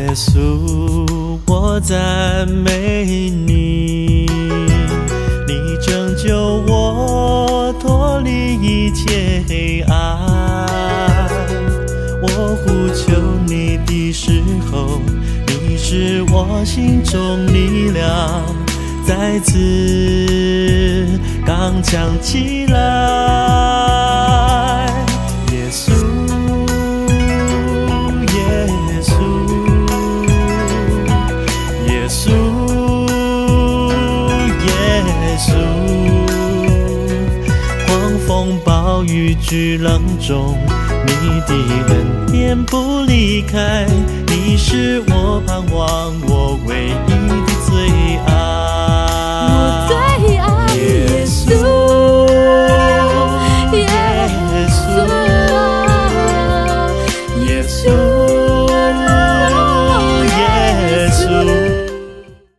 稣，我赞美你，你拯救我脱离一切黑暗。我呼求你的时候，你是我心中力量，再次刚强起来。耶稣，耶稣，耶稣，耶稣，狂风暴雨巨浪中，你的恩典不离开，你是我盼望，我唯一的最爱。